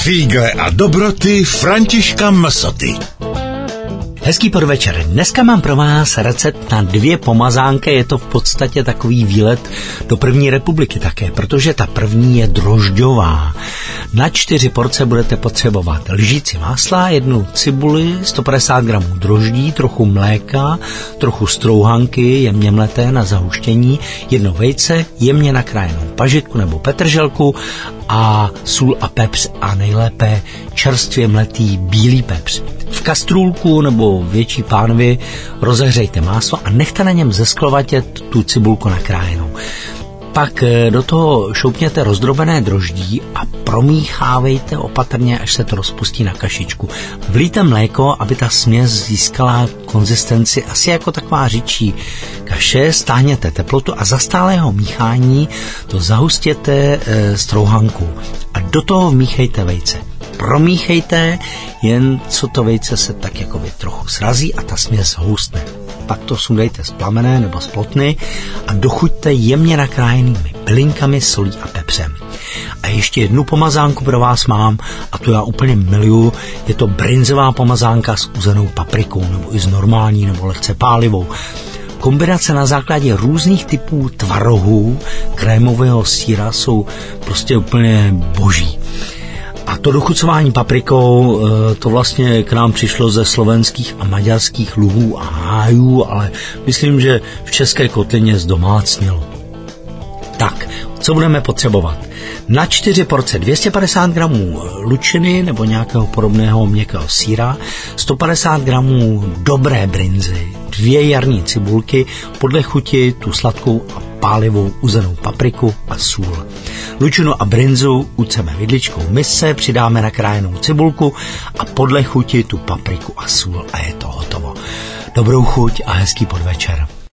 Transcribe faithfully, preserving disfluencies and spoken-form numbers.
Fígle a dobroty Františka Msoty. Hezký podvečer. Dneska mám pro vás recept na dvě pomazánky. Je to v podstatě takový výlet do první republiky také, protože ta první je drožďová. Na čtyři porce budete potřebovat lžíci másla, jednu cibuli, sto padesát gramů droždí, trochu mléka, trochu strouhanky jemně mleté na zahuštění, jedno vejce, jemně nakrájenou pažitku nebo petrželku a sůl a pepř a nejlépe čerstvě mletý bílý pepř. V kastrůlku nebo větší pánvi rozehřejte máslo a nechte na něm zesklovatět tu cibulku nakrájenou. Pak do toho šoupněte rozdrobené droždí a promíchávejte opatrně, až se to rozpustí na kašičku. Vlijte mléko, aby ta směs získala konzistenci asi jako taková řidčí kaše, stáhněte teplotu a za stálého míchání to zahustěte e, strouhankou a do toho vmíchejte vejce. Promíchejte, jen co to vejce se tak jako by trochu srazí a ta směs hustne. Pak to sundejte z plamene nebo z plotny a dochuťte jemně nakrájenými bylinkami, solí a pepřem. A ještě jednu pomazánku pro vás mám a tu já úplně miluju. Je to brinzová pomazánka s uzenou paprikou nebo i s normální nebo lehce pálivou. Kombinace na základě různých typů tvarohů krémového sýra jsou prostě úplně boží. A to dochucování paprikou, to vlastně k nám přišlo ze slovenských a maďarských luhů a hájů, ale myslím, že v české kotlině zdomácnělo. Tak, co budeme potřebovat? Na čtyři porce dvě stě padesát gramů lučiny nebo nějakého podobného měkkého sýra, sto padesát gramů dobré brinzy, dvě jarní cibulky, podle chuti tu sladkou a pálivou uzenou papriku a sůl. Lučinu a brinzu uceme vidličkou v misce, přidáme nakrájenou cibulku a podle chuti tu papriku a sůl a je to hotovo. Dobrou chuť a hezký podvečer.